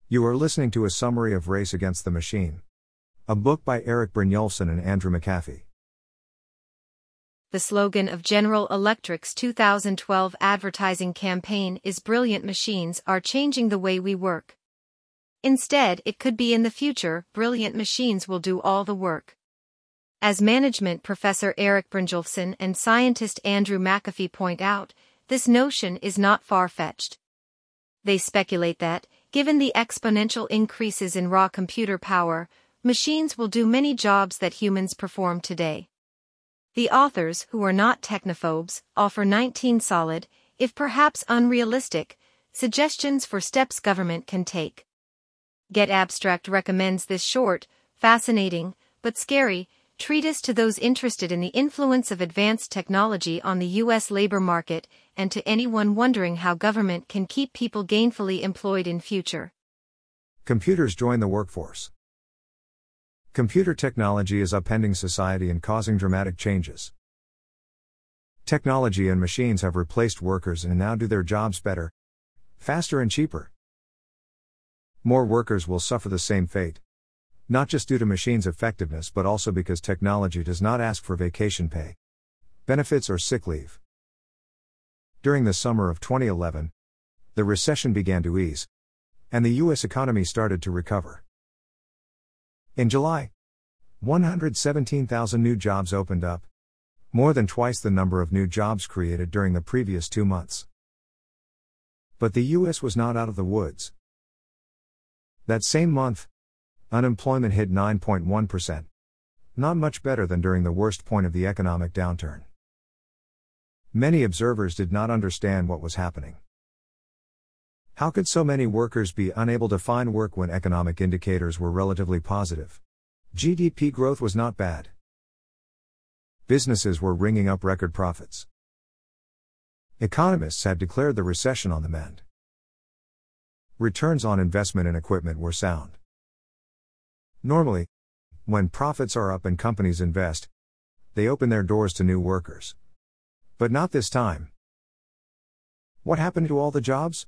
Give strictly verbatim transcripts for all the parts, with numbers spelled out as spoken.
You are listening to a summary of Race Against the Machine, a book by Eric Brynjolfsson and Andrew McAfee. The slogan of General Electric's two thousand twelve advertising campaign is "Brilliant machines are changing the way we work." Instead, it could be in the future, brilliant machines will do all the work. As management professor Eric Brynjolfsson and scientist Andrew McAfee point out, this notion is not far-fetched. They speculate that, given the exponential increases in raw computer power, machines will do many jobs that humans perform today. The authors, who are not technophobes, offer nineteen solid, if perhaps unrealistic, suggestions for steps government can take. Get Abstract recommends this short, fascinating, but scary, treatise to those interested in the influence of advanced technology on the U S labor market and to anyone wondering how government can keep people gainfully employed in future. Computers join the workforce. Computer technology is upending society and causing dramatic changes. Technology and machines have replaced workers and now do their jobs better, faster and cheaper. More workers will suffer the same fate, not just due to machines' effectiveness but also because technology does not ask for vacation pay, benefits or sick leave. During the summer of twenty eleven, the recession began to ease, and the U S economy started to recover. In July, one hundred seventeen thousand new jobs opened up, more than twice the number of new jobs created during the previous two months. But the U S was not out of the woods. That same month, unemployment hit nine point one percent, not much better than during the worst point of the economic downturn. Many observers did not understand what was happening. How could so many workers be unable to find work when economic indicators were relatively positive? G D P growth was not bad. Businesses were ringing up record profits. Economists had declared the recession on the mend. Returns on investment in equipment were sound. Normally, when profits are up and companies invest, they open their doors to new workers. But not this time. What happened to all the jobs?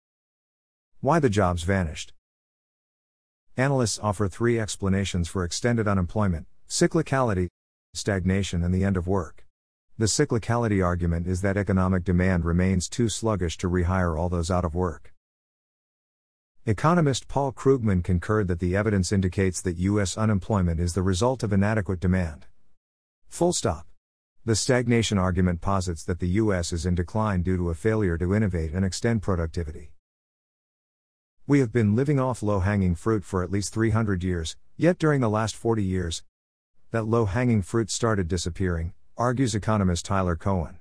Why the jobs vanished? Analysts offer three explanations for extended unemployment: cyclicality, stagnation, and the end of work. The cyclicality argument is that economic demand remains too sluggish to rehire all those out of work. Economist Paul Krugman concurred that the evidence indicates that U S unemployment is the result of inadequate demand. Full stop. The stagnation argument posits that the U S is in decline due to a failure to innovate and extend productivity. We have been living off low-hanging fruit for at least three hundred years, yet during the last forty years, that low-hanging fruit started disappearing, argues economist Tyler Cowen.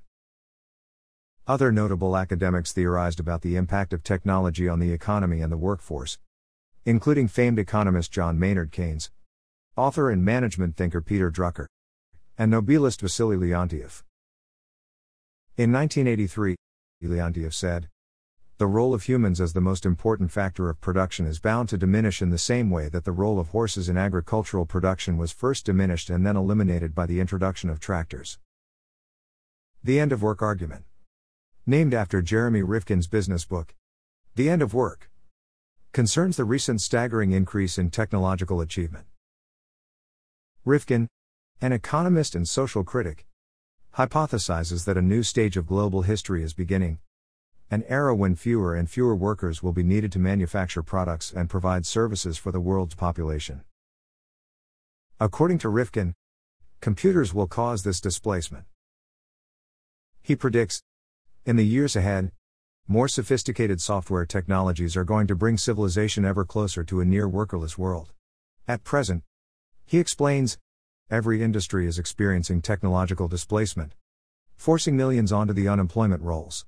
Other notable academics theorized about the impact of technology on the economy and the workforce, including famed economist John Maynard Keynes, author and management thinker Peter Drucker, and Nobelist Wassily Leontief. In nineteen eighty-three, Leontief said, "The role of humans as the most important factor of production is bound to diminish in the same way that the role of horses in agricultural production was first diminished and then eliminated by the introduction of tractors." The end of work argument. Named after Jeremy Rifkin's business book, The End of Work, concerns the recent staggering increase in technological achievement. Rifkin, an economist and social critic, hypothesizes that a new stage of global history is beginning, an era when fewer and fewer workers will be needed to manufacture products and provide services for the world's population. According to Rifkin, computers will cause this displacement. He predicts, in the years ahead, more sophisticated software technologies are going to bring civilization ever closer to a near workerless world. At present, he explains, every industry is experiencing technological displacement, forcing millions onto the unemployment rolls.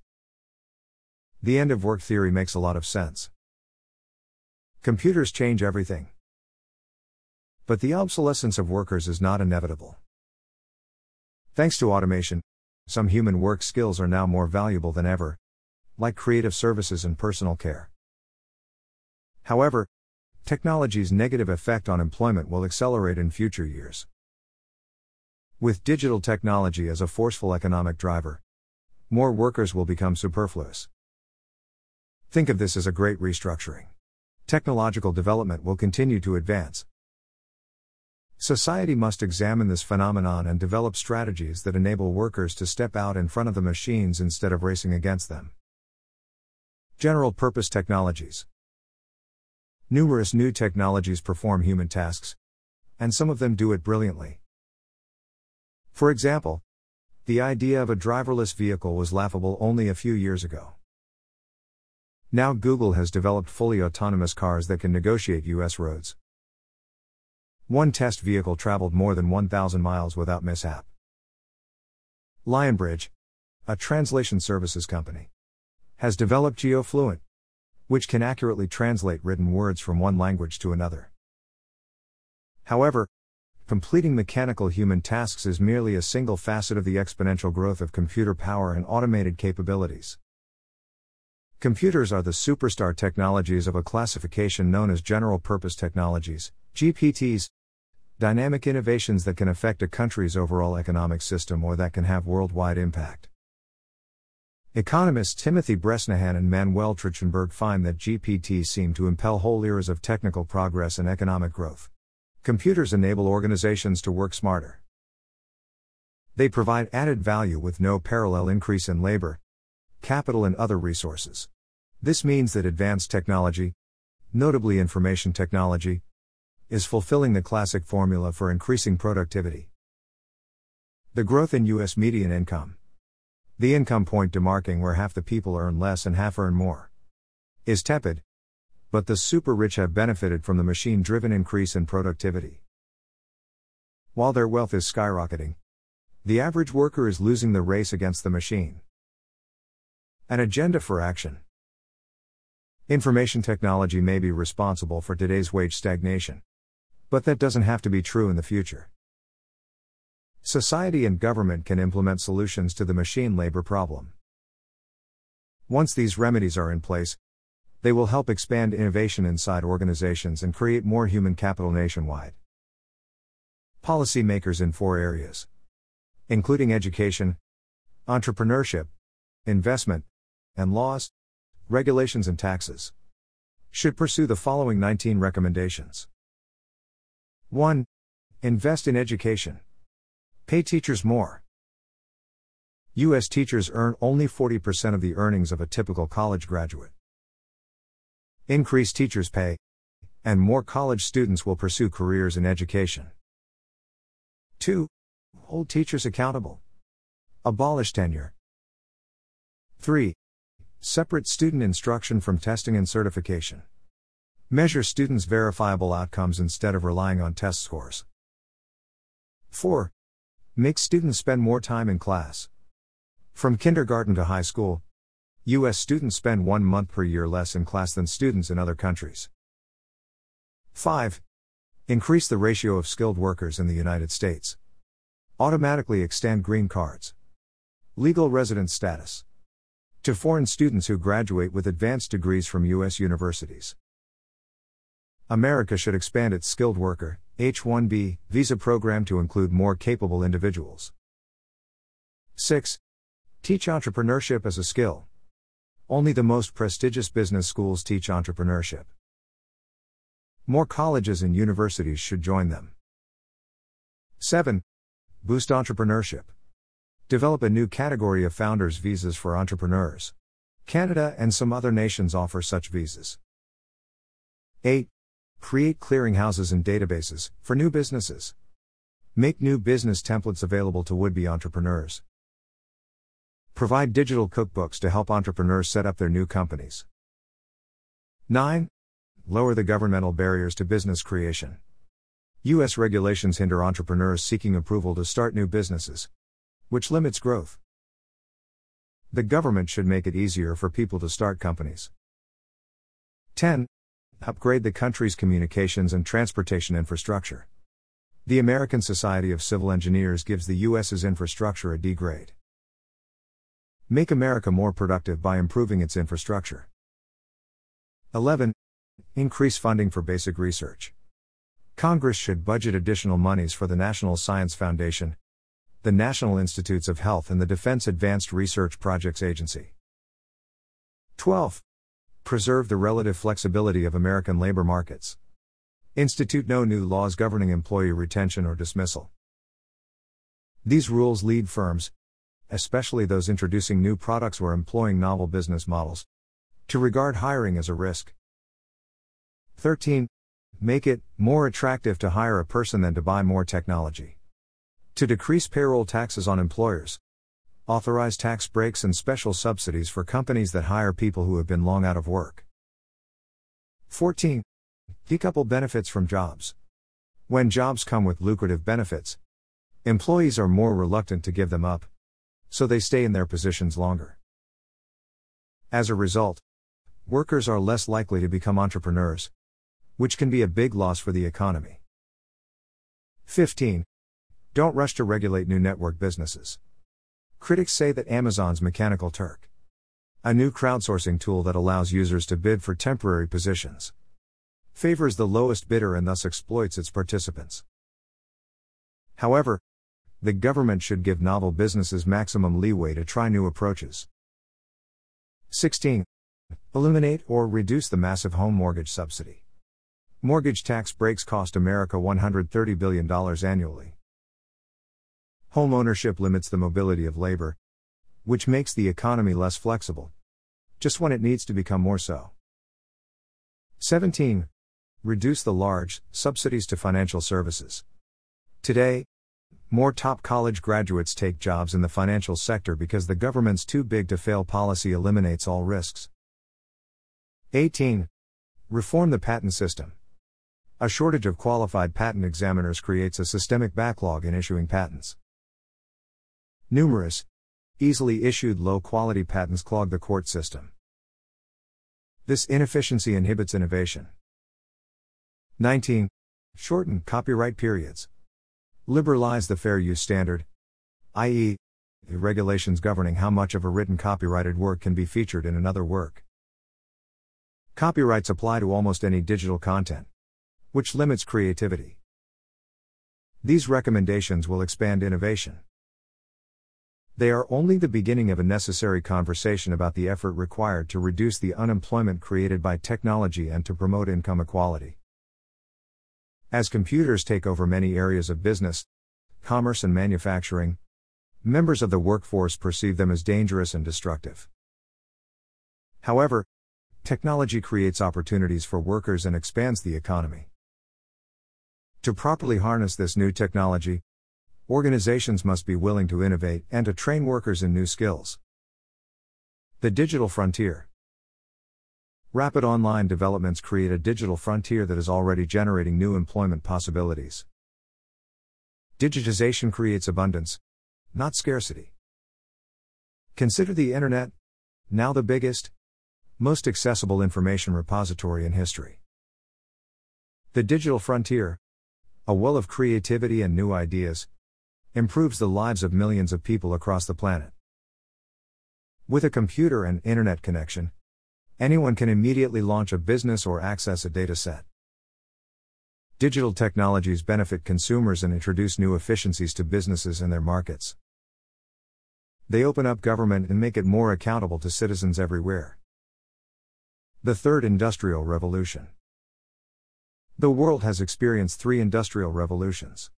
The end of work theory makes a lot of sense. Computers change everything. But the obsolescence of workers is not inevitable. Thanks to automation, some human work skills are now more valuable than ever, like creative services and personal care. However, technology's negative effect on employment will accelerate in future years. With digital technology as a forceful economic driver, more workers will become superfluous. Think of this as a great restructuring. Technological development will continue to advance. Society must examine this phenomenon and develop strategies that enable workers to step out in front of the machines instead of racing against them. General purpose technologies. Numerous new technologies perform human tasks, and some of them do it brilliantly. For example, the idea of a driverless vehicle was laughable only a few years ago. Now Google has developed fully autonomous cars that can negotiate U S roads. One test vehicle traveled more than one thousand miles without mishap. Lionbridge, a translation services company, has developed GeoFluent, which can accurately translate written words from one language to another. However, completing mechanical human tasks is merely a single facet of the exponential growth of computer power and automated capabilities. Computers are the superstar technologies of a classification known as general purpose technologies, G P Ts, dynamic innovations that can affect a country's overall economic system or that can have worldwide impact. Economists Timothy Bresnahan and Manuel Trichenberg find that G P Ts seem to impel whole eras of technical progress and economic growth. Computers enable organizations to work smarter. They provide added value with no parallel increase in labor, capital, and other resources. This means that advanced technology, notably information technology, is fulfilling the classic formula for increasing productivity. The growth in U S median income, the income point demarking where half the people earn less and half earn more, is tepid, but the super rich have benefited from the machine-driven increase in productivity. While their wealth is skyrocketing, the average worker is losing the race against the machine. An agenda for action. Information technology may be responsible for today's wage stagnation, but that doesn't have to be true in the future. Society and government can implement solutions to the machine labor problem. Once these remedies are in place, they will help expand innovation inside organizations and create more human capital nationwide. Policymakers in four areas, including education, entrepreneurship, investment, and laws, regulations and taxes, should pursue the following nineteen recommendations. one. Invest in education. Pay teachers more. U S teachers earn only forty percent of the earnings of a typical college graduate. Increase teachers' pay, and more college students will pursue careers in education. two. Hold teachers accountable. Abolish tenure. three. Separate student instruction from testing and certification. Measure students' verifiable outcomes instead of relying on test scores. four. Make students spend more time in class. From kindergarten to high school, U S students spend one month per year less in class than students in other countries. five. Increase the ratio of skilled workers in the United States. Automatically extend green cards, legal residence status, to foreign students who graduate with advanced degrees from U S universities. America should expand its skilled worker, H one B, visa program to include more capable individuals. six. Teach entrepreneurship as a skill. Only the most prestigious business schools teach entrepreneurship. More colleges and universities should join them. seven. Boost entrepreneurship. Develop a new category of founders' visas for entrepreneurs. Canada and some other nations offer such visas. eight. Create clearinghouses and databases for new businesses. Make new business templates available to would-be entrepreneurs. Provide digital cookbooks to help entrepreneurs set up their new companies. nine. Lower the governmental barriers to business creation. U S regulations hinder entrepreneurs seeking approval to start new businesses, which limits growth. The government should make it easier for people to start companies. ten. Upgrade the country's communications and transportation infrastructure. The American Society of Civil Engineers gives the U S's infrastructure a D grade. Make America more productive by improving its infrastructure. eleven. Increase funding for basic research. Congress should budget additional monies for the National Science Foundation, the National Institutes of Health, and the Defense Advanced Research Projects Agency. twelve. Preserve the relative flexibility of American labor markets. Institute no new laws governing employee retention or dismissal. These rules lead firms, especially those introducing new products or employing novel business models, to regard hiring as a risk. thirteen. Make it more attractive to hire a person than to buy more technology. To decrease payroll taxes on employers. Authorize tax breaks and special subsidies for companies that hire people who have been long out of work. fourteen. Decouple benefits from jobs. When jobs come with lucrative benefits, employees are more reluctant to give them up, so they stay in their positions longer. As a result, workers are less likely to become entrepreneurs, which can be a big loss for the economy. fifteen. Don't rush to regulate new network businesses. Critics say that Amazon's Mechanical Turk, a new crowdsourcing tool that allows users to bid for temporary positions, favors the lowest bidder and thus exploits its participants. However, the government should give novel businesses maximum leeway to try new approaches. sixteen. Eliminate or reduce the massive home mortgage subsidy. Mortgage tax breaks cost America one hundred thirty billion dollars annually. Home ownership limits the mobility of labor, which makes the economy less flexible, just when it needs to become more so. seventeen. Reduce the large subsidies to financial services. Today, more top college graduates take jobs in the financial sector because the government's too big to fail policy eliminates all risks. eighteen. Reform the patent system. A shortage of qualified patent examiners creates a systemic backlog in issuing patents. Numerous, easily issued low-quality patents clog the court system. This inefficiency inhibits innovation. nineteen. Shorten copyright periods. Liberalize the fair use standard, that is, the regulations governing how much of a written copyrighted work can be featured in another work. Copyrights apply to almost any digital content, which limits creativity. These recommendations will expand innovation. They are only the beginning of a necessary conversation about the effort required to reduce the unemployment created by technology and to promote income equality. As computers take over many areas of business, commerce and manufacturing, members of the workforce perceive them as dangerous and destructive. However, technology creates opportunities for workers and expands the economy. To properly harness this new technology, organizations must be willing to innovate and to train workers in new skills. The digital frontier. Rapid online developments create a digital frontier that is already generating new employment possibilities. Digitization creates abundance, not scarcity. Consider the Internet, now the biggest, most accessible information repository in history. The digital frontier, a well of creativity and new ideas, improves the lives of millions of people across the planet. With a computer and internet connection, anyone can immediately launch a business or access a data set. Digital technologies benefit consumers and introduce new efficiencies to businesses and their markets. They open up government and make it more accountable to citizens everywhere. The Third Industrial Revolution. The world has experienced three industrial revolutions.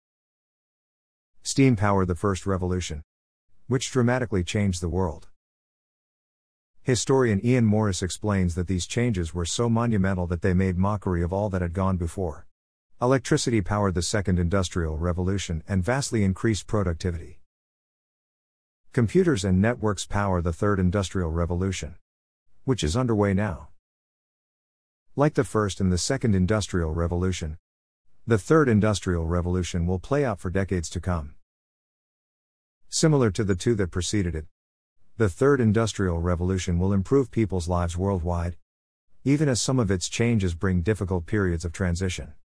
Steam powered the first revolution, which dramatically changed the world. Historian Ian Morris explains that these changes were so monumental that they made mockery of all that had gone before. Electricity powered the second industrial revolution and vastly increased productivity. Computers and networks power the third industrial revolution, which is underway now. Like the first and the second industrial revolution, the third industrial revolution will play out for decades to come. Similar to the two that preceded it, the third industrial revolution will improve people's lives worldwide, even as some of its changes bring difficult periods of transition.